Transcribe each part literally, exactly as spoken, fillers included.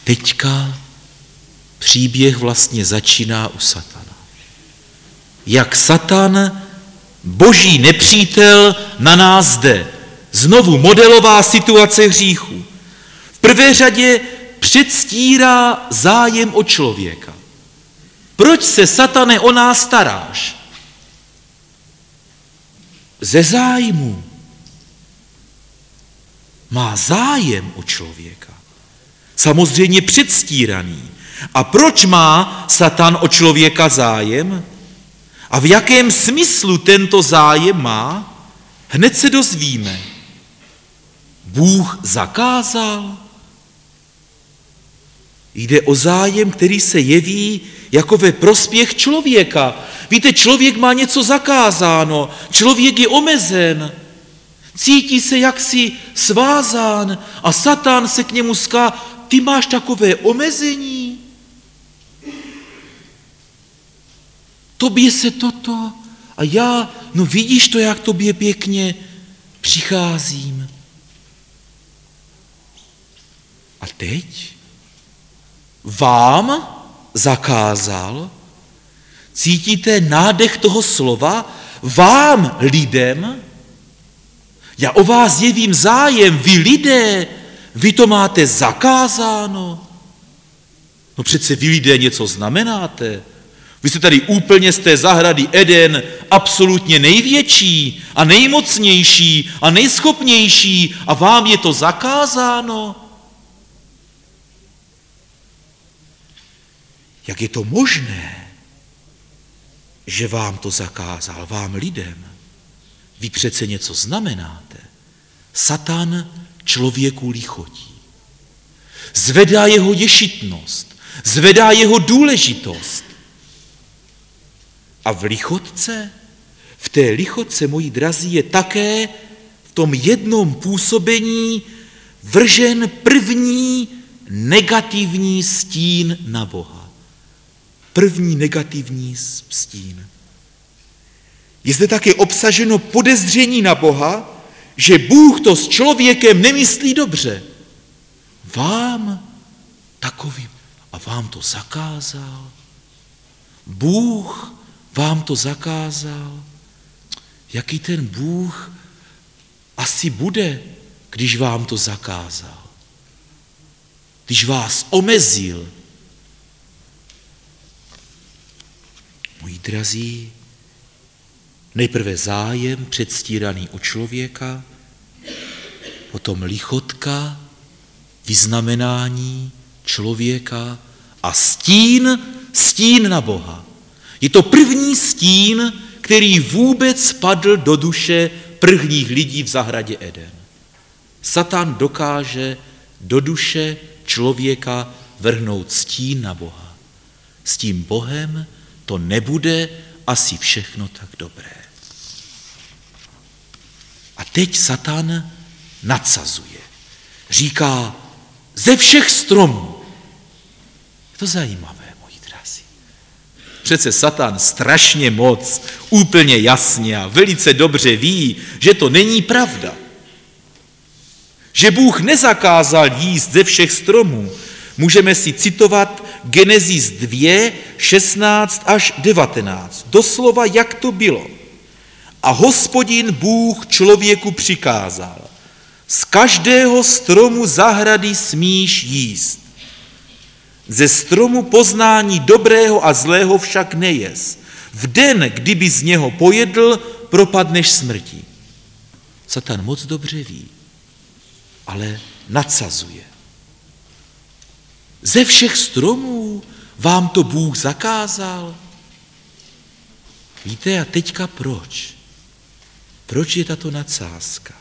teďka příběh vlastně začíná u Satana. Jak Satan, boží nepřítel, na nás jde. Znovu modelová situace hříchu. V prvé řadě předstírá zájem o člověka. Proč se, Satane, o nás staráš? Ze zájmu. Má zájem o člověka. Samozřejmě předstíraný. A proč má Satan o člověka zájem? A v jakém smyslu tento zájem má? Hned se dozvíme. Bůh zakázal. Jde o zájem, který se jeví jako ve prospěch člověka. Víte, člověk má něco zakázáno, člověk je omezen, cítí se jaksi svázán a Satan se k němu ská, ty máš takové omezení, tobě se toto a já, no vidíš to, jak tobě pěkně přicházím. A teď vám zakázal, cítíte nádech toho slova, vám lidem, já o vás jevím zájem, vy lidé, vy to máte zakázáno. No přece vy lidé něco znamenáte. Vy jste tady úplně z té zahrady Eden absolutně největší a nejmocnější a nejschopnější a vám je to zakázáno. Jak je to možné, že vám to zakázal, vám lidem? Vy přece něco znamenáte. Satan člověku lichotí. Zvedá jeho ješitnost, zvedá jeho důležitost. A v lichotce, v té lichotce, moji drazí, je také v tom jednom působení vržen první negativní stín na Boha. První negativní stín. Je zde také obsaženo podezření na Boha, že Bůh to s člověkem nemyslí dobře. Vám takovým, a vám to zakázal. Bůh vám to zakázal. Jaký ten Bůh asi bude, když vám to zakázal? Když vás omezil. Moji drazí, nejprve zájem předstíraný o člověka, potom lichotka, vyznamenání člověka a stín, stín na Boha. Je to první stín, který vůbec padl do duše prvních lidí v zahradě Eden. Satan dokáže do duše člověka vrhnout stín na Boha. S tím Bohem to nebude asi všechno tak dobré. A teď Satan nadsazuje. Říká, ze všech stromů. Je to zajímavé, moji drazí. Přece Satan strašně moc, úplně jasně a velice dobře ví, že to není pravda. Že Bůh nezakázal jíst ze všech stromů. Můžeme si citovat Genesis dva, šestnáct až devatenáct. Doslova, jak to bylo. A Hospodin Bůh člověku přikázal. Z každého stromu zahrady smíš jíst. Ze stromu poznání dobrého a zlého však nejez. V den, kdyby z něho pojedl, propadneš smrti. Satan moc dobře ví, ale nadsazuje. Ze všech stromů vám to Bůh zakázal. Víte, a teďka proč? Proč je tato nadsázka?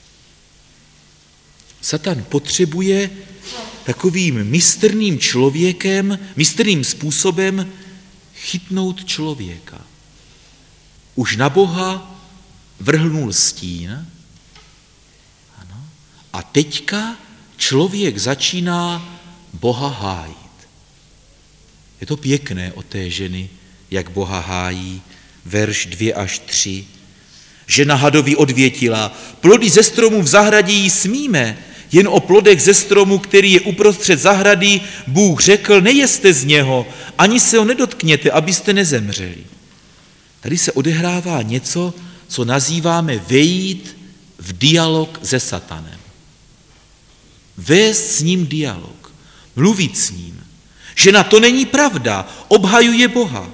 Satan potřebuje takovým mistrným člověkem, mistrným způsobem chytnout člověka. Už na Boha vrhnul stín, ano, a teďka člověk začíná Boha hájit. Je to pěkné od té ženy, jak Boha hájí, verš dva až tři. Žena hadovi odvětila, plody ze stromů v zahradě jí smíme, jen o plodech ze stromu, který je uprostřed zahrady, Bůh řekl, nejeste z něho, ani se ho nedotkněte, abyste nezemřeli. Tady se odehrává něco, co nazýváme vejít v dialog se satanem. Vést s ním dialog, mluvit s ním. Žena, to není pravda, obhajuje Boha.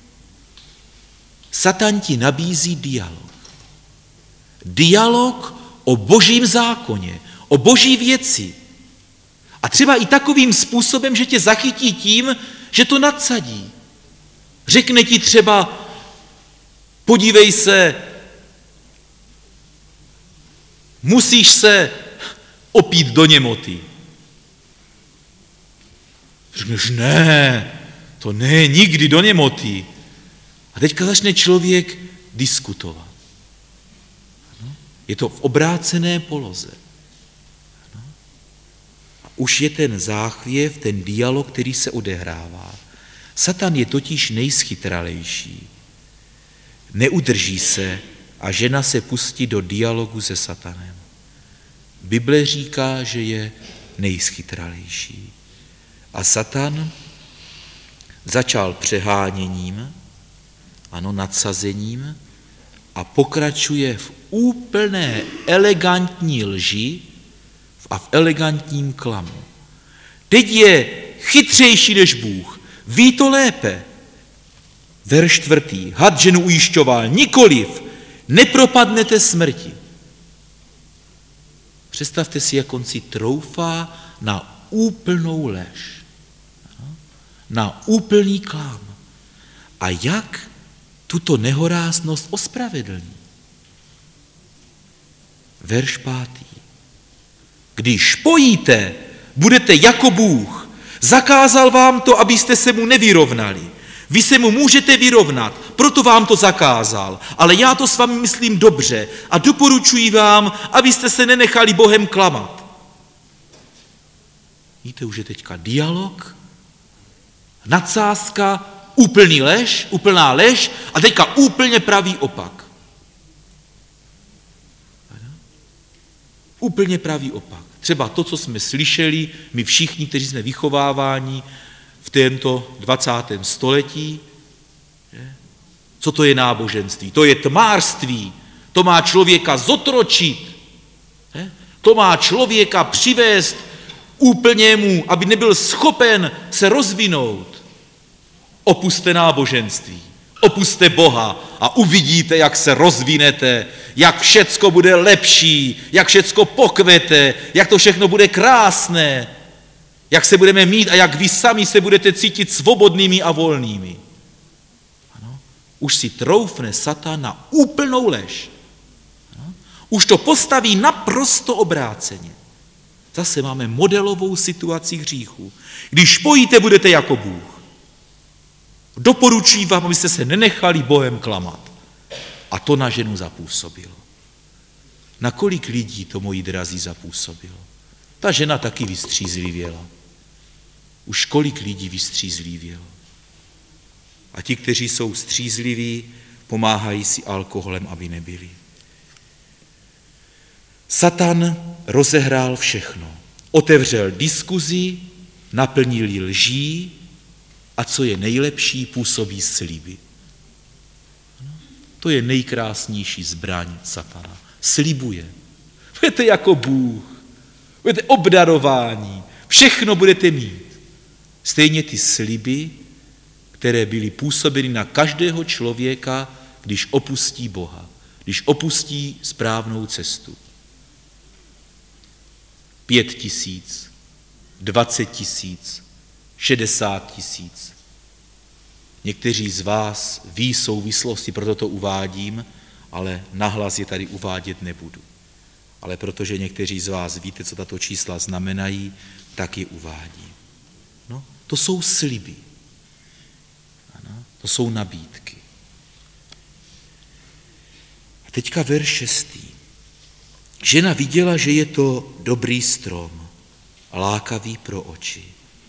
Satan ti nabízí dialog. Dialog o božím zákoně, o boží věci. A třeba i takovým způsobem, že tě zachytí tím, že to nadsadí. Řekne ti třeba, podívej se, musíš se opít do němoty. Řekneš, ne, to ne, nikdy do němoty. A teďka začne člověk diskutovat. Je to v obrácené poloze. A už je ten záchvěv, ten dialog, který se odehrává. Satan je totiž nejschytralejší. Neudrží se a žena se pustí do dialogu se satanem. Bible říká, že je nejschytralejší. A Satan začal přeháněním, ano, nadsazením a pokračuje v úplné elegantní lži a v elegantním klamu. Teď je chytřejší než Bůh, ví to lépe. Verš čtvrtý, had ženu ujišťoval, nikoliv, nepropadnete smrti. Představte si, jak on si troufá na úplnou lež, na úplný klam. A jak tuto nehoráznost ospravedlní? Verš pátý. Když pojíte, budete jako Bůh. Zakázal vám to, abyste se mu nevyrovnali. Vy se mu můžete vyrovnat, proto vám to zakázal. Ale já to s vámi myslím dobře a doporučuji vám, abyste se nenechali Bohem klamat. Víte, už je teďka dialog, nadsázka, úplný lež, úplná lež a teďka úplně pravý opak. Úplně pravý opak. Třeba to, co jsme slyšeli, my všichni, kteří jsme vychováváni v tomto dvacátém století. Že? Co to je náboženství? To je tmárství. To má člověka zotročit. Že? To má člověka přivést úplnému, aby nebyl schopen se rozvinout. Opuste náboženství, opuste Boha a uvidíte, jak se rozvinete, jak všecko bude lepší, jak všecko pokvete, jak to všechno bude krásné, jak se budeme mít a jak vy sami se budete cítit svobodnými a volnými. Ano? Už si troufne Satan na úplnou lež. Ano? Už to postaví naprosto obráceně. Zase máme modelovou situaci hříchu. Když pojíte, budete jako Bůh. Doporučuji vám, abyste se nenechali Bohem klamat. A to na ženu zapůsobilo. Na kolik lidí to, moji drazí, zapůsobilo? Ta žena taky vystřízlivěla. Už kolik lidí vystřízlivělo. A ti, kteří jsou střízliví, pomáhají si alkoholem, aby nebyli. Satan rozehrál všechno. Otevřel diskuzi, naplnil ji lží a co je nejlepší, působí sliby. To je nejkrásnější zbraň Satana. Slibuje. Budete jako Bůh, budete obdarováni, všechno budete mít. Stejně ty sliby, které byly působeny na každého člověka, když opustí Boha, když opustí správnou cestu. Pět tisíc, dvacet tisíc, šedesát tisíc. Někteří z vás ví souvislosti, proto to uvádím, ale nahlas je tady uvádět nebudu. Ale protože někteří z vás víte, co tato čísla znamenají, tak je uvádím. No, to jsou sliby. Ano, to jsou nabídky. A teďka verš šestý. Žena viděla, že je to dobrý strom, lákavý pro oči.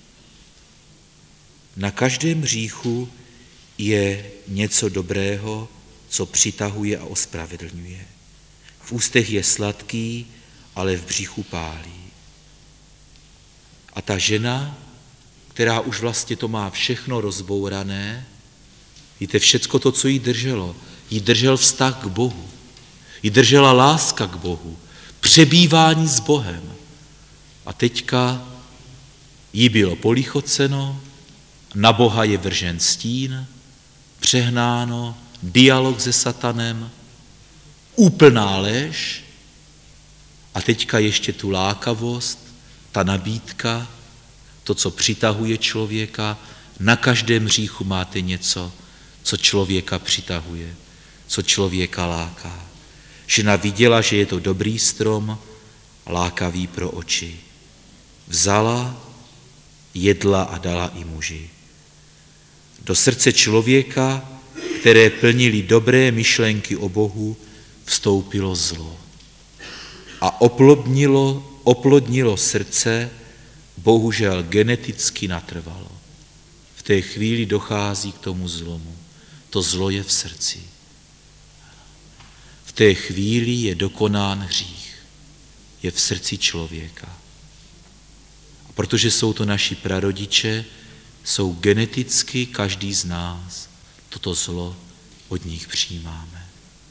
Na každém hříchu je něco dobrého, co přitahuje a ospravedlňuje. V ústech je sladký, ale v břichu pálí. A ta žena, která už vlastně to má všechno rozbourané, víte, všecko to, co jí drželo, jí držel vztah k Bohu, jí držela láska k Bohu, přebývání s Bohem. A teďka jí bylo polichoceno, na Boha je vržen stín, přehnáno, dialog se satanem, úplná lež a teďka ještě tu lákavost, ta nabídka, to, co přitahuje člověka. Na každém hříchu máte něco, co člověka přitahuje, co člověka láká. Žena viděla, že je to dobrý strom, lákavý pro oči. Vzala, jedla a dala i muži. Do srdce člověka, které plnili dobré myšlenky o Bohu, vstoupilo zlo. A oplodnilo, oplodnilo srdce, bohužel geneticky natrvalo. V té chvíli dochází k tomu zlomu. To zlo je v srdci. V té chvíli je dokonán hřích. Je v srdci člověka. A protože jsou to naši prarodiče, jsou geneticky každý z nás, toto zlo od nich přijímáme.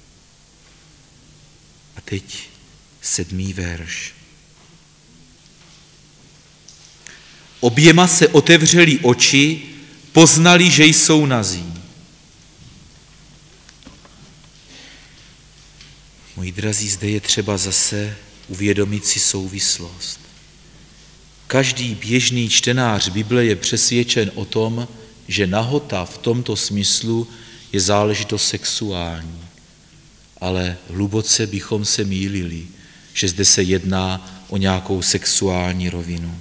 A teď sedmý verš. Oběma se otevřely oči, poznali, že jsou nazí. Moji drazí, zde je třeba zase uvědomit si souvislost. Každý běžný čtenář Bible je přesvědčen o tom, že nahota v tomto smyslu je záležitost sexuální. Ale hluboce bychom se mýlili, že zde se jedná o nějakou sexuální rovinu.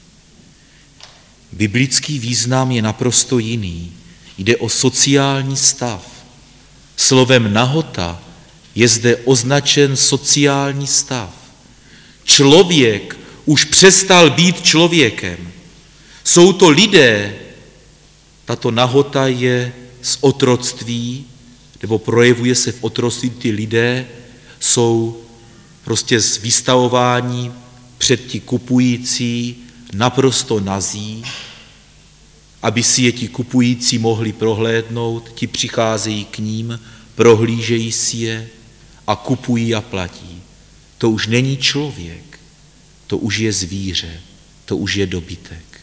Biblický význam je naprosto jiný. Jde o sociální stav. Slovem nahota je zde označen sociální stav. Člověk už přestal být člověkem. Jsou to lidé, tato nahota je z otroctví, nebo projevuje se v otroctví, ty lidé jsou prostě z vystavování před ti kupující naprosto nazí, aby si je ti kupující mohli prohlédnout, ti přicházejí k ním, prohlížejí si je a kupují a platí. To už není člověk, to už je zvíře, to už je dobytek.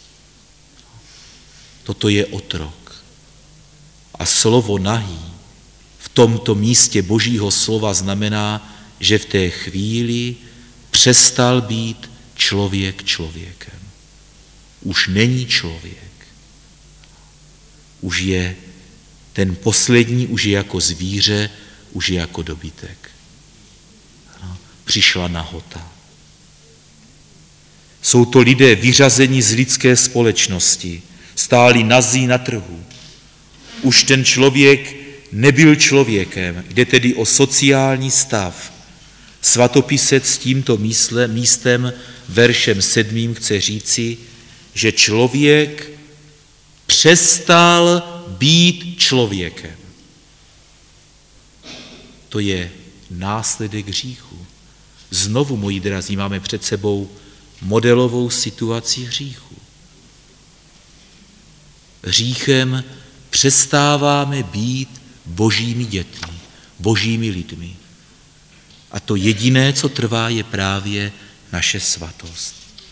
Toto je otrok. A slovo nahý v tomto místě Božího slova znamená, že v té chvíli přestal být člověk člověkem. Už není člověk. Už je ten poslední, už je jako zvíře, už je jako dobytek. Přišla nahota. Jsou to lidé vyřazení z lidské společnosti, stáli nazí na trhu. Už ten člověk nebyl člověkem, jde tedy o sociální stav. Svatopisec s tímto mísle, místem, veršem sedmým chce říci, že člověk přestal být člověkem. To je následek hříchu. Znovu, moji drazí, máme před sebou modelovou situaci hříchu. Hříchem přestáváme být božími dětmi, božími lidmi. A to jediné, co trvá, je právě naše svatost.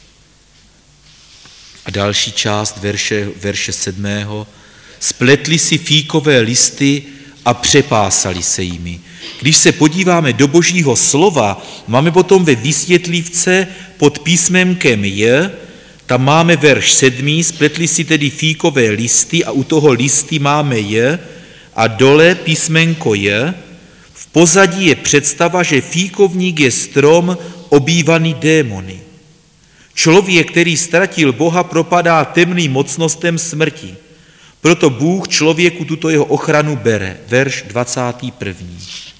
A další část verše, verše sedmého. Spletli si fíkové listy a přepásali se jimi. Když se podíváme do Božího slova, máme potom ve vysvětlivce pod písmenkem J, tam máme verš sedmý, spletli si tedy fíkové listy a u toho listy máme J a dole písmenko J. V pozadí je představa, že fíkovník je strom obývaný démony. Člověk, který ztratil Boha, propadá temným mocnostem smrti. Proto Bůh člověku tuto jeho ochranu bere. Verš dvacátý první.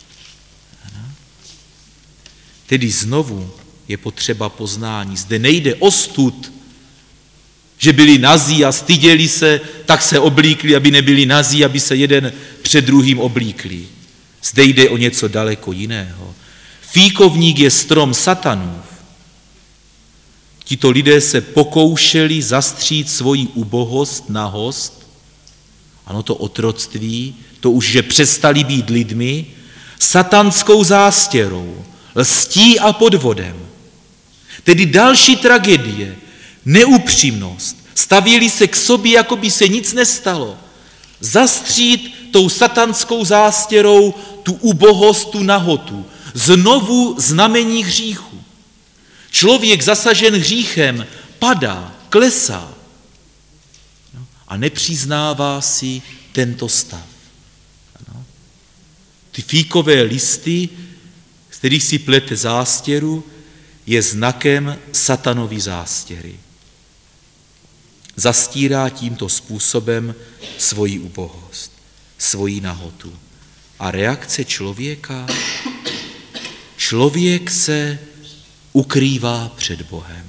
Tedy znovu je potřeba poznání. Zde nejde o stud, že byli nazí a styděli se, tak se oblíkli, aby nebyli nazí, aby se jeden před druhým oblíkli. Zde jde o něco daleko jiného. Fíkovník je strom satanův. Tito lidé se pokoušeli zastřít svoji ubohost, nahost, ano, to otroctví, to už, že přestali být lidmi, satanskou zástěrou, lstí a podvodem. Tedy další tragédie, neupřímnost, stavěli se k sobě, jako by se nic nestalo. Zastřít tou satanskou zástěrou tu ubohost, tu nahotu. Znovu znamení hříchu. Člověk zasažen hříchem padá, klesá a nepřiznává si tento stav. Ty fíkové listy, z kterých si plete zástěru, je znakem satanovy zástěry. Zastírá tímto způsobem svoji ubohost, svoji nahotu. A reakce člověka? Člověk se ukrývá před Bohem.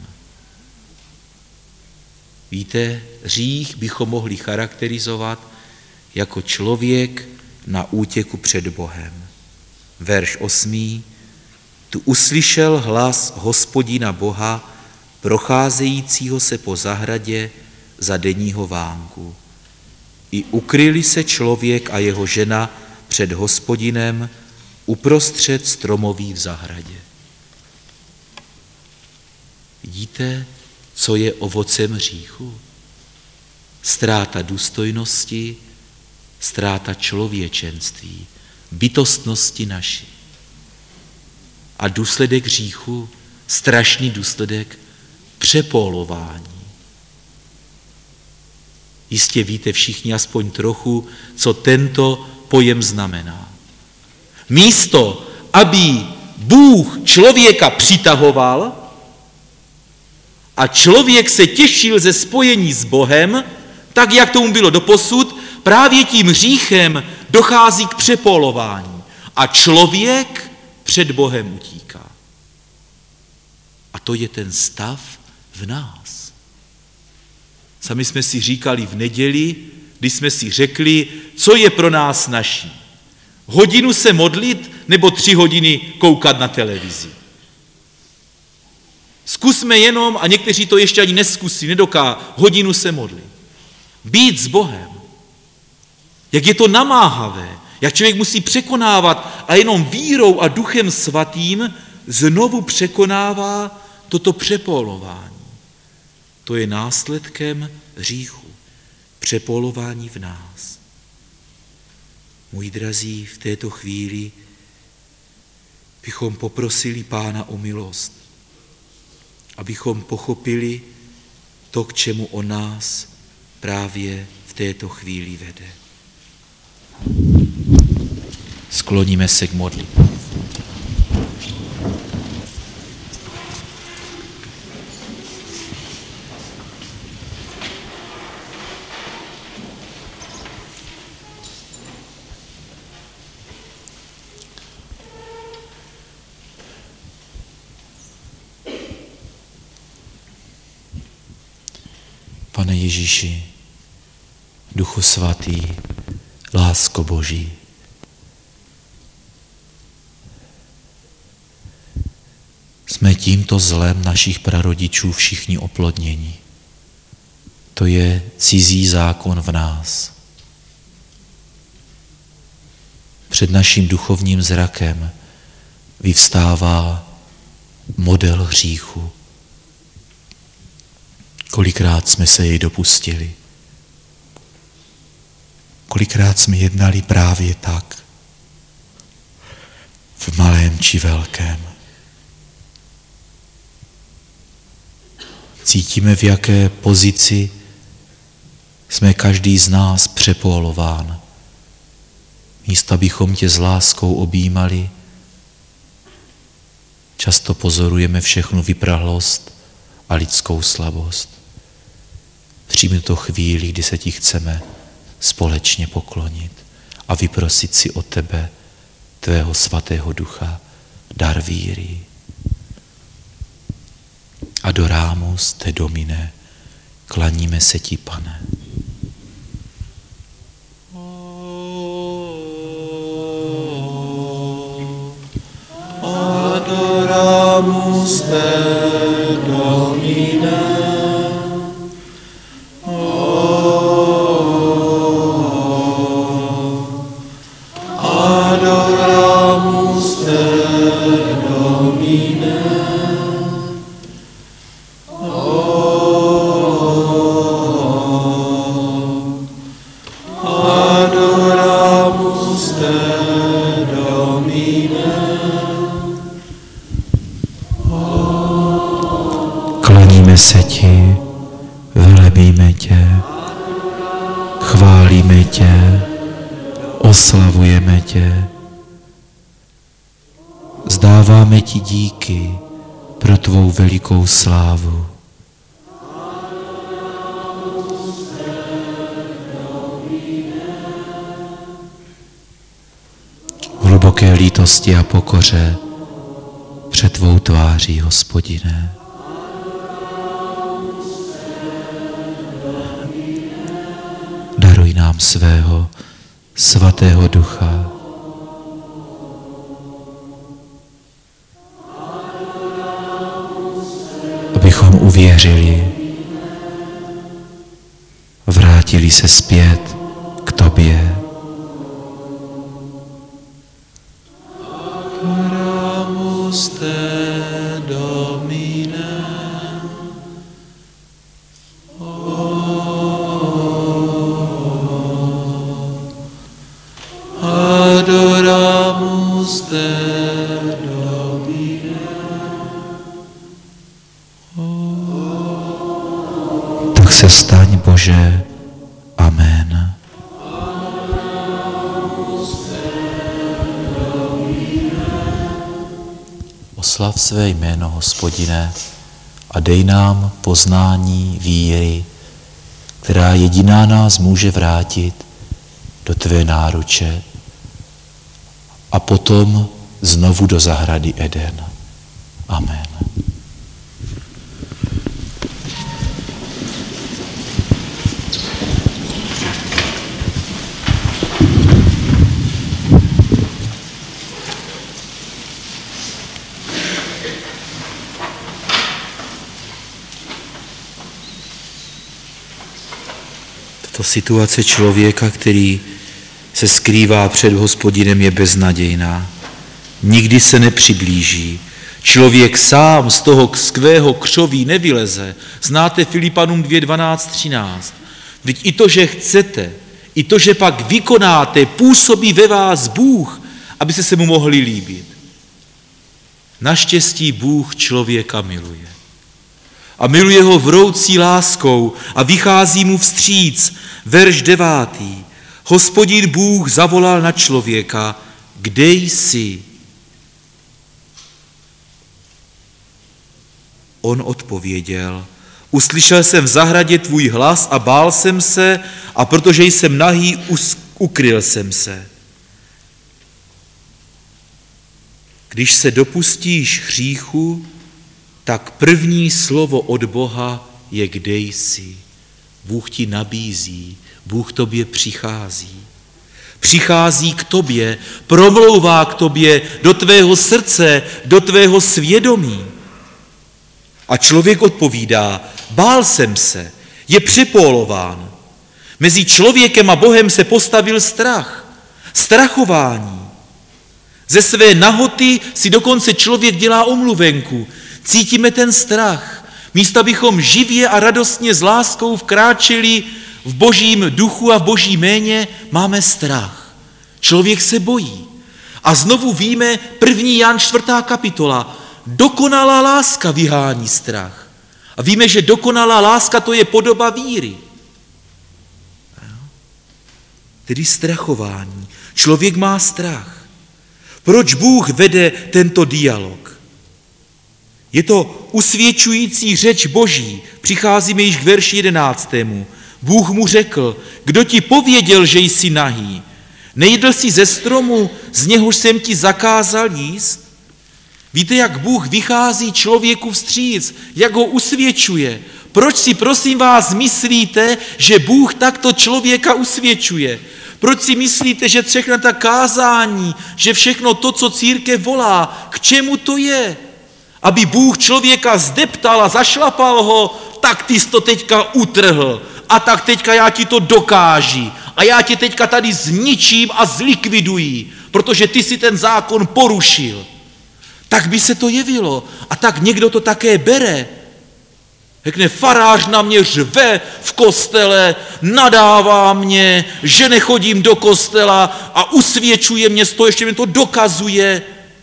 Víte, hřích bychom mohli charakterizovat jako člověk na útěku před Bohem. Verš osmý. Tu uslyšel hlas Hospodina Boha, procházejícího se po zahradě za denního vánku. I ukryli se člověk a jeho žena před Hospodinem uprostřed stromoví v zahradě. Vidíte, co je ovocem hříchu? Ztráta důstojnosti, ztráta člověčenství, bytostnosti naší. A důsledek hříchu, strašný důsledek přepolování. Jistě víte všichni aspoň trochu, co tento pojem znamená. Místo, aby Bůh člověka přitahoval a člověk se těšil ze spojení s Bohem, tak jak tomu bylo doposud, právě tím hříchem dochází k přepolování a člověk před Bohem utíká. A to je ten stav v nás. Sami jsme si říkali v neděli, když jsme si řekli, co je pro nás naší. Hodinu se modlit nebo tři hodiny koukat na televizi. Zkusme jenom, a někteří to ještě ani neskusí, nedoká, hodinu se modlit. Být s Bohem. Jak je to namáhavé, jak člověk musí překonávat a jenom vírou a duchem svatým znovu překonává toto přepolování. To je následkem hříchu, přepolování v nás. Moji drazí, v této chvíli bychom poprosili Pána o milost, abychom pochopili to, k čemu on nás právě v této chvíli vede. Skloníme se k modlitbě. Pane Ježíši, Duchu Svatý, lásko Boží, jsme tímto zlem našich prarodičů všichni oplodněni. To je cizí zákon v nás. Před naším duchovním zrakem vyvstává model hříchu. Kolikrát jsme se jej dopustili. Kolikrát jsme jednali právě tak, v malém či velkém. Cítíme, v jaké pozici jsme každý z nás přepolován. Místo, abychom tě s láskou objímali, často pozorujeme všechnu vyprahlost a lidskou slabost. Přijmi to chvíli, kdy se ti chceme společně poklonit a vyprosit si od tebe, tvého svatého ducha, dar víry. Adoramus te Domine, klaníme se ti, Pane. Adoramus te Domine. velebíme tě, chválíme tě, oslavujeme tě. Vzdáváme ti díky pro tvou velikou slávu. V hluboké lítosti a pokoře před tvou tváří, Hospodine. Daruj nám svého svatého ducha. Abychom uvěřili, vrátili se zpět k tobě. Oramus te Domine. Adoramus te Domine. Tak se staň, Bože. Amen. Oslav své jméno, Hospodine, a dej nám poznání víry, která jediná nás může vrátit do tvé náruče a potom znovu do zahrady Eden. Amen. To situace člověka, který se skrývá před Hospodinem, je beznadějná. Nikdy se nepřiblíží. Člověk sám z toho skvého křoví nevyleze. Znáte Filipanům dva, dvanáct, třináct. Vždyť i to, že chcete, i to, že pak vykonáte, působí ve vás Bůh, aby se se mu mohli líbit. Naštěstí Bůh člověka miluje. A miluje ho vroucí láskou a vychází mu vstříc. Verš devátý. Hospodin Bůh zavolal na člověka, kde jsi? On odpověděl, uslyšel jsem v zahradě tvůj hlas a bál jsem se, a protože jsem nahý, ukryl jsem se. Když se dopustíš hříchu, tak první slovo od Boha je kde jsi. Bůh ti nabízí, Bůh tobě přichází. Přichází k tobě, promlouvá k tobě do tvého srdce, do tvého svědomí. A člověk odpovídá, bál jsem se, je přepolován. Mezi člověkem a Bohem se postavil strach, strachování. Ze své nahoty si dokonce člověk dělá omluvenku. Cítíme ten strach. Místo abychom živě a radostně s láskou vkráčeli v božím duchu a v boží jméně, máme strach. Člověk se bojí. A znovu víme, první Jan čtvrtá kapitola, dokonalá láska vyhání strach. A víme, že dokonalá láska to je podoba víry. Tedy strachování. Člověk má strach. Proč Bůh vede tento dialog? Je to usvědčující řeč Boží. Přicházíme již k verši jedenáctému. Bůh mu řekl, kdo ti pověděl, že jsi nahý? Nejedl jsi ze stromu, z něhož jsem ti zakázal jíst? Víte, jak Bůh vychází člověku vstříc, jak ho usvědčuje. Proč si, prosím vás, myslíte, že Bůh takto člověka usvědčuje? Proč si myslíte, že všechna ta kázání, že všechno to, co církev volá, k čemu to je? Aby Bůh člověka zdeptal a zašlapal ho, tak ty jsi to teďka utrhl a tak teďka já ti to dokáži a já tě teďka tady zničím a zlikviduji, protože ty si ten zákon porušil. Tak by se to jevilo a tak někdo to také bere. Řekne, farář na mě řve v kostele, nadává mě, že nechodím do kostela a usvědčuje mě z toho, ještě mě to dokazuje.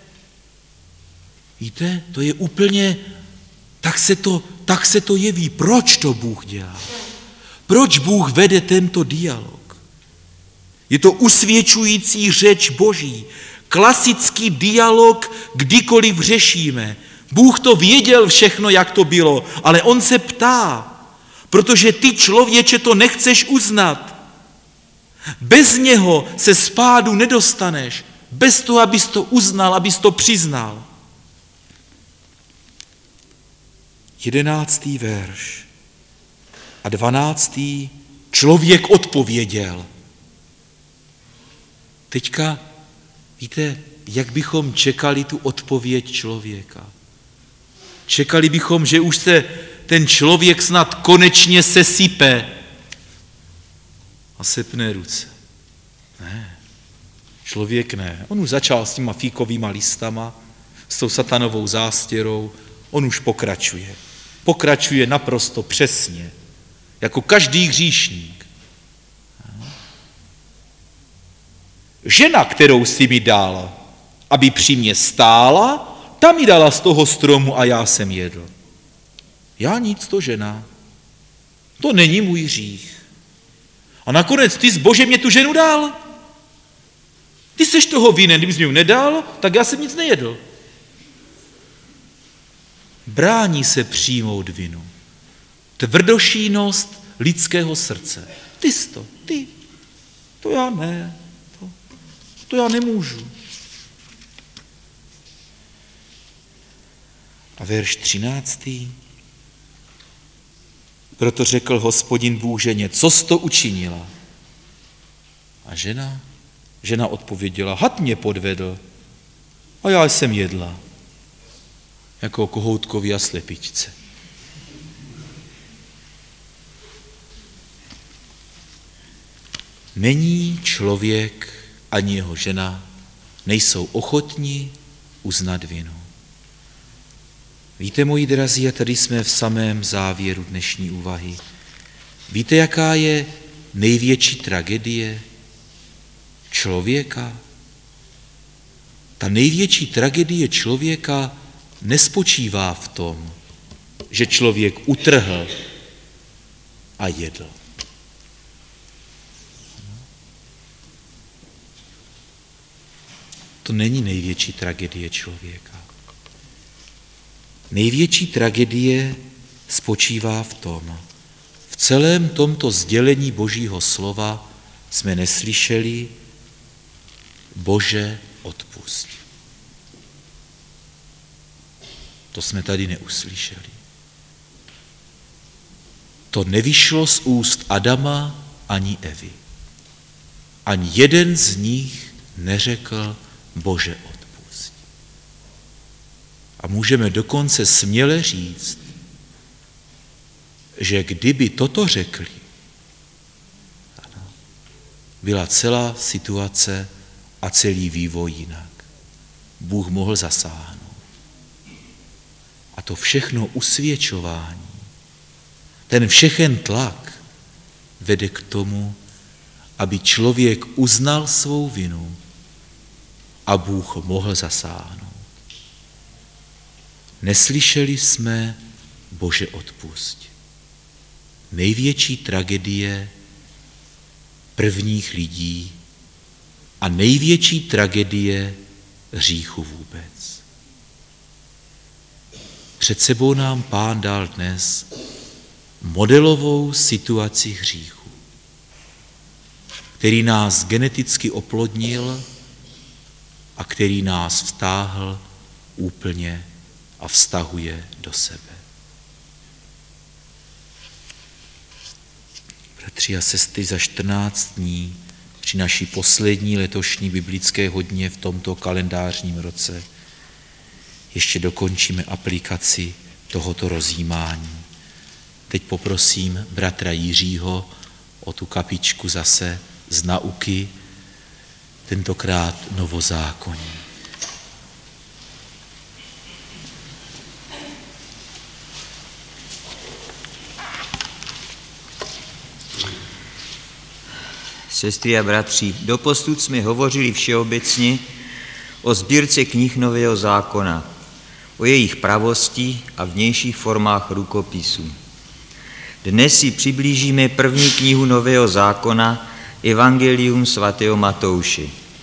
Víte, to je úplně, tak se to, tak se to jeví. Proč to Bůh dělá? proč Bůh vede tento dialog? Je to usvědčující řeč Boží, klasický dialog, kdykoliv řešíme. Bůh to věděl všechno, jak to bylo, ale on se ptá, protože ty, člověče, to nechceš uznat. Bez něho se z pádu nedostaneš, bez toho, abys to uznal, abys to přiznal. Jedenáctý verš a dvanáctý člověk odpověděl. Teďka víte, jak bychom čekali tu odpověď člověka. Čekali bychom, že už se ten člověk snad konečně sesype a sepne ruce. Ne, člověk ne. On už začal s těma fíkovýma listama, s tou satanovou zástěrou, on už pokračuje. Pokračuje naprosto přesně, jako každý hříšník. Žena, kterou si mi dal, aby při mě stála, ta mi dala z toho stromu a já jsem jedl. Já nic, to žena. To není můj hřích. A nakonec ty zbože mě tu ženu dal. Ty seš toho vinen, kdybys mi ji nedal, tak já jsem nic nejedl. Brání se přijmout vinu. Tvrdošínost lidského srdce. Ty jsi to, ty. To já ne. To, to já nemůžu. A verš třináctý. Proto řekl Hospodin Bůh ženě, co jsi to učinila? A žena, žena odpověděla, had mě podvedl a já jsem jedla, jako kohoutkovi a slepičce. Není člověk ani jeho žena, nejsou ochotní uznat vinu. Víte, moji drazí, a tady jsme v samém závěru dnešní úvahy. Víte, jaká je největší tragédie člověka? Ta největší tragédie člověka nespočívá v tom, že člověk utrhl a jedl. To není největší tragédie člověka. Největší tragédie spočívá v tom, v celém tomto sdělení Božího slova jsme neslyšeli Bože odpusť. To jsme tady neuslyšeli. To nevyšlo z úst Adama ani Evy. Ani jeden z nich neřekl Bože odpusť. A můžeme dokonce směle říct, že kdyby toto řekli, byla celá situace a celý vývoj jinak. Bůh mohl zasáhnout. A to všechno usvědčování, ten všechen tlak vede k tomu, aby člověk uznal svou vinu a Bůh mohl zasáhnout. Neslyšeli jsme Bože odpusť. Největší tragédie prvních lidí a největší tragédie hříchu vůbec. Před sebou nám Pán dal dnes modelovou situaci hříchu, který nás geneticky oplodnil a který nás vtáhl úplně a vztahuje do sebe. Bratři a sestry, za čtrnáct dní při naší poslední letošní biblické hodině v tomto kalendářním roce ještě dokončíme aplikaci tohoto rozjímání. Teď poprosím bratra Jiřího o tu kapičku zase z nauky, tentokrát novozákonní. Sestry a bratři, doposud jsme hovořili všeobecně o sbírce knih Nového zákona, o jejich pravosti a vnějších formách rukopisů. Dnes si přiblížíme první knihu Nového zákona, Evangelium svatého Matouše.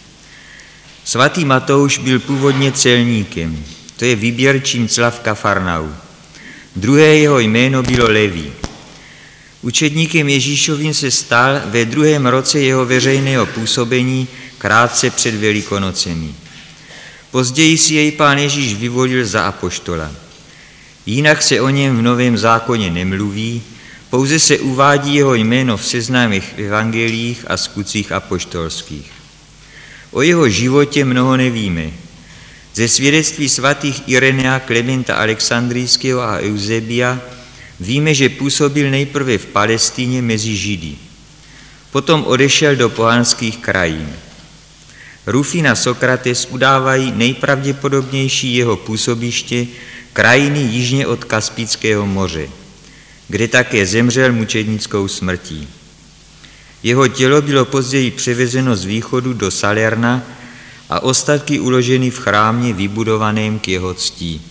Svatý Matouš byl původně celníkem, to je výběrčím cla v Kafarnau. Druhé jeho jméno bylo Leví. Učedníkem Ježíšovým se stal ve druhém roce jeho veřejného působení krátce před Velikonocemi. Později si jej Pán Ježíš vyvolil za apoštola. Jinak se o něm v Novém zákoně nemluví, pouze se uvádí jeho jméno v seznamech evangeliích a skutcích apoštolských. O jeho životě mnoho nevíme. Ze svědectví svatých Irenea, Klementa Alexandrijského a Eusebia víme, že působil nejprve v Palestíně mezi Židy. Potom odešel do pohanských krajín. Rufín a Sokrates udávají nejpravděpodobnější jeho působiště krajiny jižně od Kaspického moře, kde také zemřel mučednickou smrtí. Jeho tělo bylo později převezeno z východu do Salerna a ostatky uloženy v chrámě vybudovaném k jeho ctí.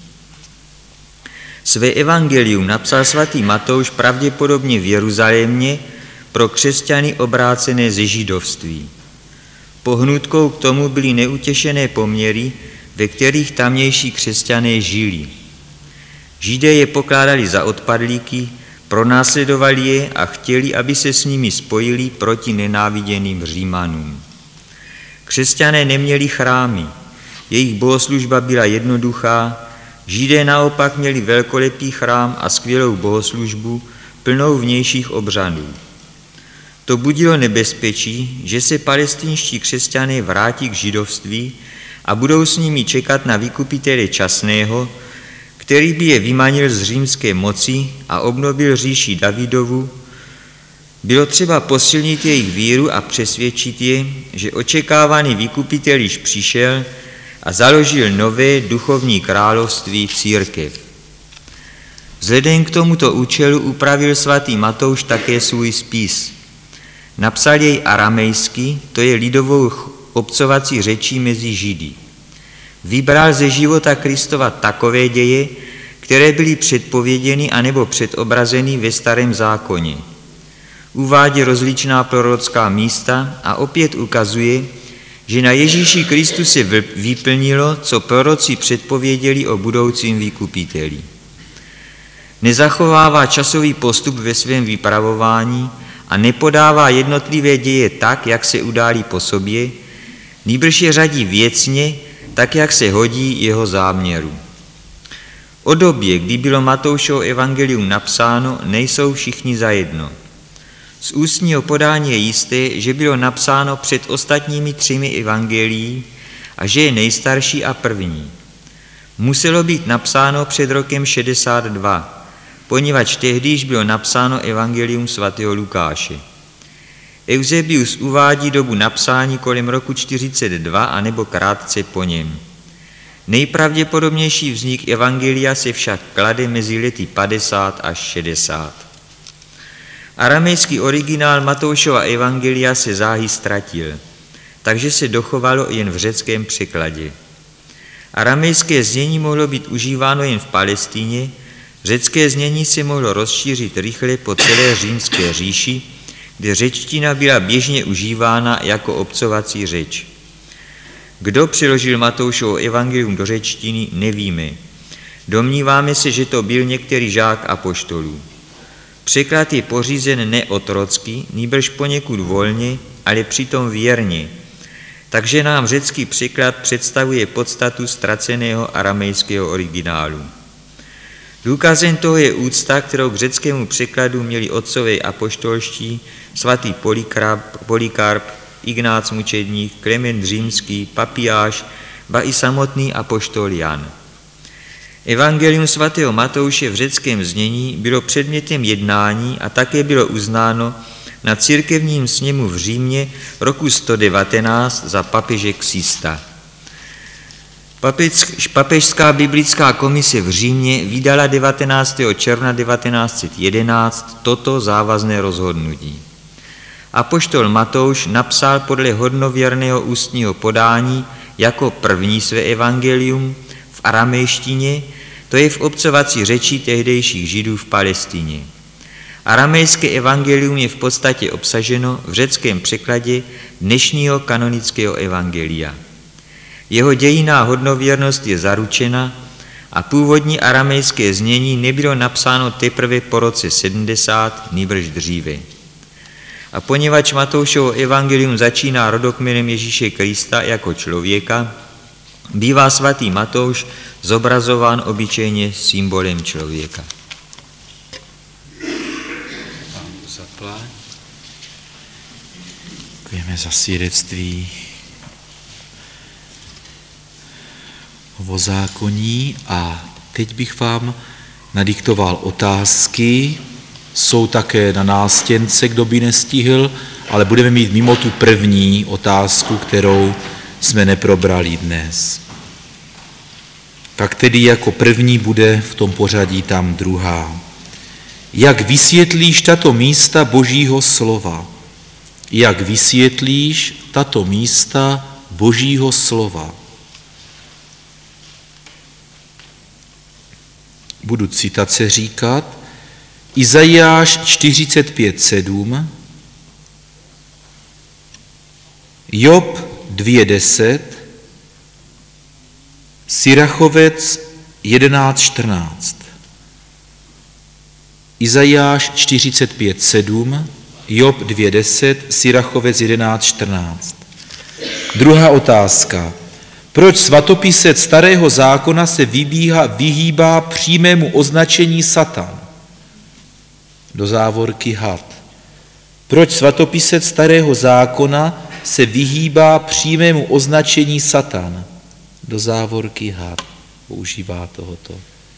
Své evangelium napsal svatý Matouš pravděpodobně v Jeruzalémě pro křesťany obrácené ze židovství. Pohnutkou k tomu byly neutěšené poměry, ve kterých tamnější křesťané žili. Židé je pokládali za odpadlíky, pronásledovali je a chtěli, aby se s nimi spojili proti nenáviděným Římanům. Křesťané neměli chrámy, jejich bohoslužba byla jednoduchá, Židé naopak měli velkolepý chrám a skvělou bohoslužbu, plnou vnějších obřadů. To budilo nebezpečí, že se palestinští křesťané vrátí k židovství a budou s nimi čekat na vykupitele časného, který by je vymanil z římské moci a obnovil říši Davidovu. Bylo třeba posilnit jejich víru a přesvědčit je, že očekávaný vykupitel již přišel a založil nové duchovní království církev. Vzhledem k tomuto účelu upravil svatý Matouš také svůj spis. Napsal jej aramejsky, to je lidovou obcovací řečí mezi Židy. Vybral ze života Kristova takové děje, které byly předpověděny anebo předobrazeny ve Starém zákoně. Uvádí rozličná prorocká místa a opět ukazuje, že na Ježíši Kristu se vyplnilo, co proroci předpověděli o budoucím vykupiteli. Nezachovává časový postup ve svém vypravování a nepodává jednotlivé děje tak, jak se událí po sobě, nýbrž je řadí věcně, tak, jak se hodí jeho záměru. O době, kdy bylo Matoušovo evangelium napsáno, nejsou všichni zajedno. Z ústního podání je jisté, že bylo napsáno před ostatními třemi evangelií a že je nejstarší a první. Muselo být napsáno před rokem šedesát dva, poněvadž tehdy již bylo napsáno evangelium svatého Lukáše. Eusebius uvádí dobu napsání kolem roku čtyřicet dva anebo krátce po něm. Nejpravděpodobnější vznik evangelia se však klade mezi lety padesát až šedesát. Aramejský originál Matoušova evangelia se záhy ztratil, takže se dochovalo jen v řeckém překladě. Aramejské znění mohlo být užíváno jen v Palestíně, řecké znění se mohlo rozšířit rychle po celé římské říši, kde řečtina byla běžně užívána jako obcovací řeč. Kdo přeložil Matoušovo evangelium do řečtiny, nevíme. Domníváme se, že to byl některý žák apoštolů. Překlad je pořízen ne otrocky, nýbrž poněkud volně, ale přitom věrně. Takže nám řecký překlad představuje podstatu ztraceného aramejského originálu. Důkazem toho je úcta, kterou k řeckému překladu měli otcové apoštolští, svatý Polikarp, Polikarp, Ignác Mučedník, Klement Římský, Papiáš, ba i samotný apoštol Jan. Evangelium svatého Matouše v řeckém znění bylo předmětem jednání a také bylo uznáno na církevním sněmu v Římě roku sto devatenáct za papeže Ksista. Papežská biblická komise v Římě vydala devatenáctého června devatenáct set jedenáct toto závazné rozhodnutí. Apoštol Matouš napsal podle hodnověrného ústního podání jako první své evangelium v aramejštině, to je v obcovací řeči tehdejších Židů v Palestině. Aramejské evangelium je v podstatě obsaženo v řeckém překladě dnešního kanonického evangelia. Jeho dějinná hodnověrnost je zaručena a původní aramejské znění nebylo napsáno teprve po roce sedmdesát, nýbrž dříve. A poněvadž Matoušovo evangelium začíná rodokmenem Ježíše Krista jako člověka, bývá svatý Matouš zobrazován obyčejně symbolem člověka. Děkujeme za svědectví o zákoní a teď bych vám nadiktoval otázky. Jsou také na nástěnce, kdo by nestihl, ale budeme mít mimo tu první otázku, kterou jsme neprobrali dnes. Tak tedy jako první bude v tom pořadí tam druhá. Jak vysvětlíš tato místa Božího slova? Jak vysvětlíš tato místa Božího slova? Budu citace říkat. Izajáš čtyřicet pět sedm, Job dvě deset, Sirachovec jedenáct čtrnáct. Izajáš čtyřicet pět sedm, Job dvě deset, Sirachovec jedenáct čtrnáct. Druhá otázka. Proč svatopisec Starého zákona se vybíhá, vyhýbá přímému označení Satan? Do závorky had. Proč svatopisec Starého zákona se vyhýbá přímému označení Satan? Do závorky had. Používá tohoto.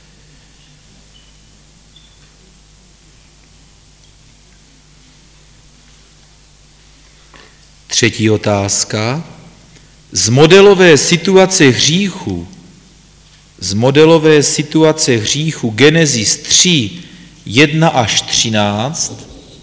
Třetí otázka. Z modelové situace hříchu, z modelové situace hříchu Genesis tři, jedna až třináct,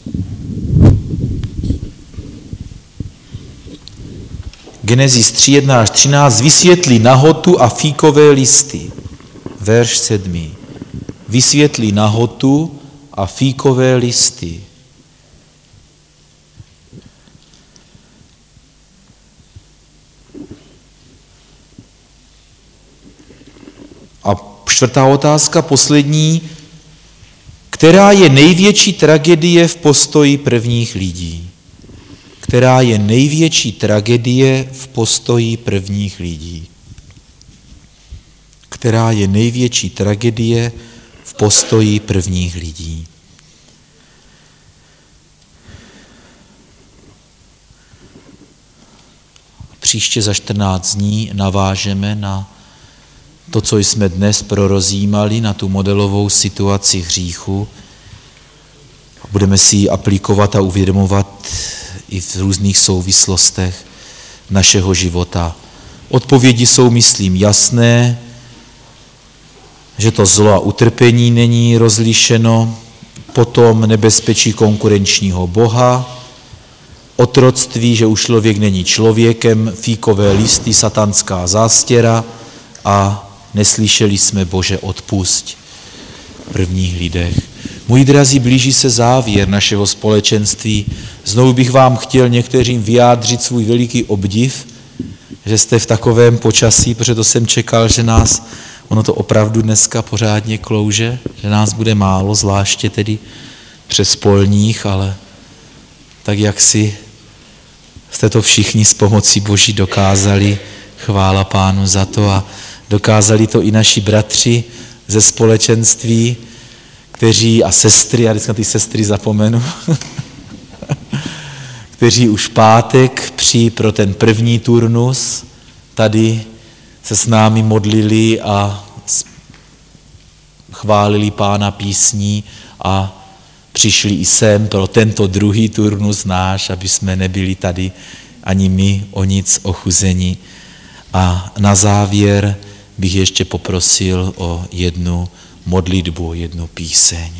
Genesis tři, jedna až třináct vysvětlí nahotu a fíkové listy. Verš sedmý. Vysvětlí nahotu a fíkové listy. A čtvrtá otázka, poslední. Která je největší tragédie v postoji prvních lidí? Která je největší tragédie v postoji prvních lidí? Která je největší tragédie v postoji prvních lidí? Příště za čtrnáct dní navážeme na to, co jsme dnes prorozjímali, na tu modelovou situaci hříchu. Budeme si ji aplikovat a uvědomovat i v různých souvislostech našeho života. Odpovědi jsou, myslím, jasné, že to zlo a utrpení není rozlišeno, potom nebezpečí konkurenčního boha, otroctví, že už člověk není člověkem, fíkové listy, satanská zástěra a neslyšeli jsme Bože odpusť v prvních lidech. Můj drazí, blíží se závěr našeho společenství. Znovu bych vám chtěl některým vyjádřit svůj veliký obdiv, že jste v takovém počasí, protože to jsem čekal, že nás, ono to opravdu dneska pořádně klouže, že nás bude málo, zvláště tedy přes polních, ale tak jak si jste to všichni s pomocí Boží dokázali, chvála Pánu za to a dokázali to i naši bratři ze společenství, kteří, a sestry, já vždycky na ty sestry zapomenu, kteří už pátek při, pro ten první turnus tady se s námi modlili a chválili Pána písní a přišli i sem pro tento druhý turnus náš, aby jsme nebyli tady ani my o nic ochuzeni. A na závěr bych ještě poprosil o jednu modlitbu, jednu píseň.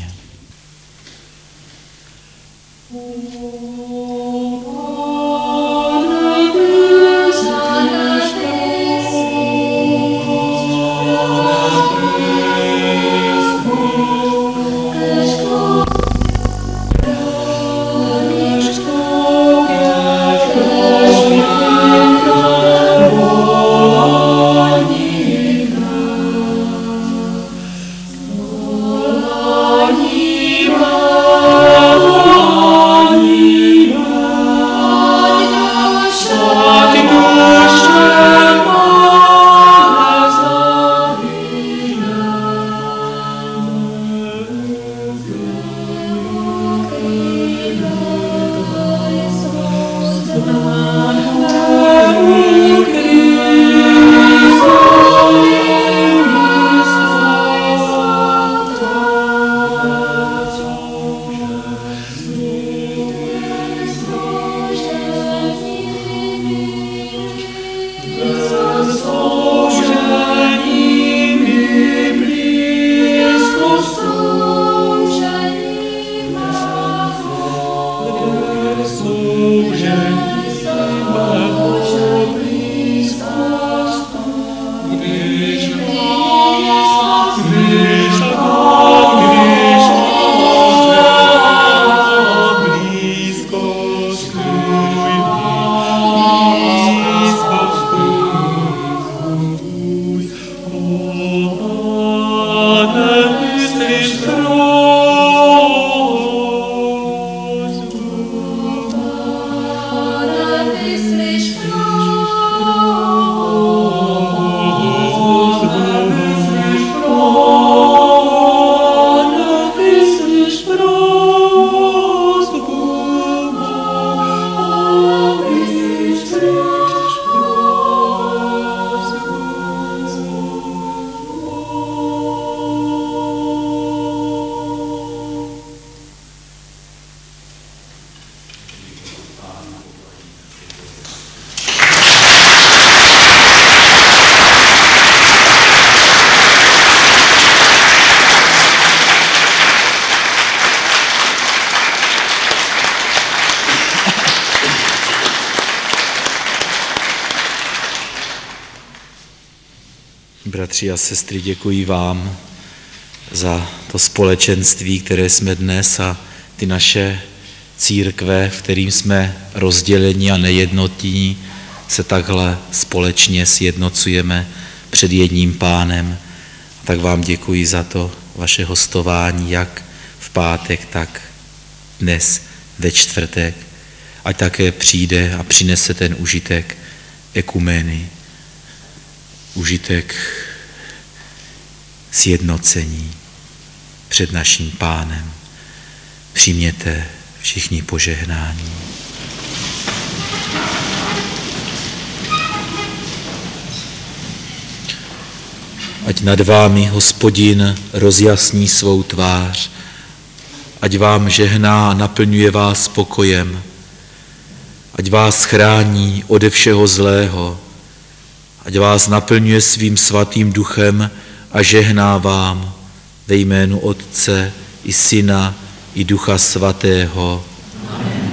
Bratři a sestry, děkuji vám za to společenství, které jsme dnes a ty naše církve, v kterým jsme rozděleni a nejednotní, se takhle společně sjednocujeme před jedním Pánem. Tak vám děkuji za to vaše hostování, jak v pátek, tak dnes ve čtvrtek. Ať také přijde a přinese ten užitek ekumeny, užitek sjednocení před naším Pánem. Přijměte všichni požehnání. Ať nad vámi Hospodin rozjasní svou tvář, ať vám žehná a naplňuje vás pokojem, ať vás chrání ode všeho zlého, ať vás naplňuje svým svatým duchem a žehná vám ve jménu Otce i Syna i Ducha Svatého. Amen.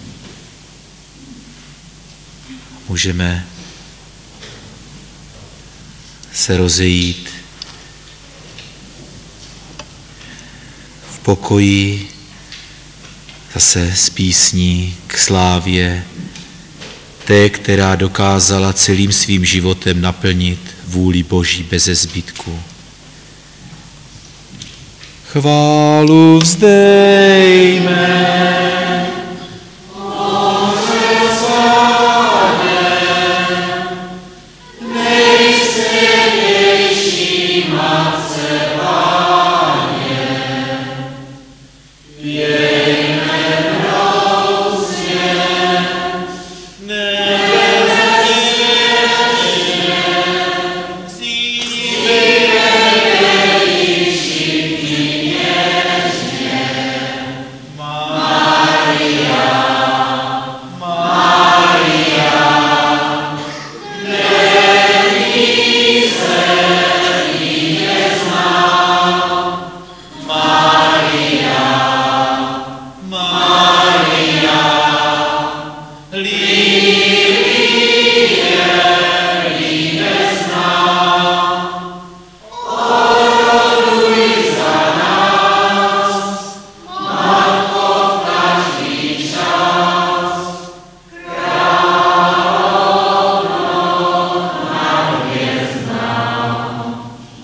Můžeme se rozejít v pokoji zase s písní k slávě té, která dokázala celým svým životem naplnit vůli Boží beze zbytku. Chválu vzdejme